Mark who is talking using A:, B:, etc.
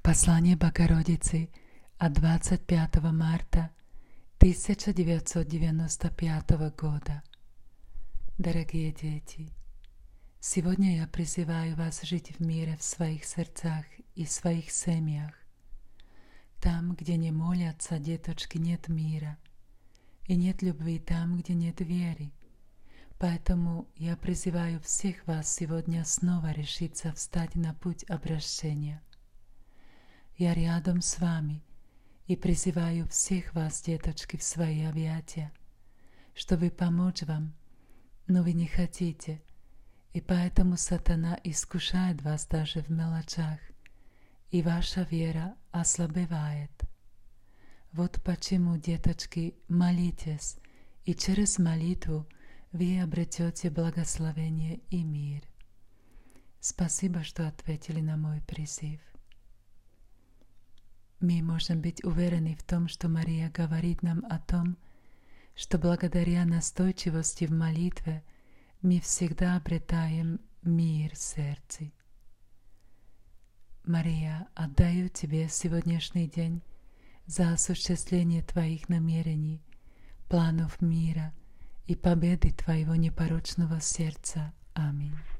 A: Послание Богородицы от 25 марта 1995 года. Дорогие дети, сегодня я призываю вас жить в мире в своих сердцах и в своих семьях. Там, где не молятся деточки, нет мира, и нет любви там, где нет веры. Поэтому я призываю всех вас сегодня снова решиться встать на путь обращения. Я рядом с вами и призываю всех вас, деточки, в свои объятия, чтобы помочь вам, но вы не хотите, и поэтому сатана искушает вас даже в мелочах, и ваша вера ослабевает. Вот почему, деточки, молитесь, и через молитву вы обретете благословение и мир. Спасибо, что ответили на мой призыв. Мы можем быть уверены в том, что Мария говорит нам о том, что благодаря настойчивости в молитве мы всегда обретаем мир в сердце. Мария, отдаю Тебе сегодняшний день за осуществление Твоих намерений, планов мира и победы Твоего непорочного сердца. Аминь.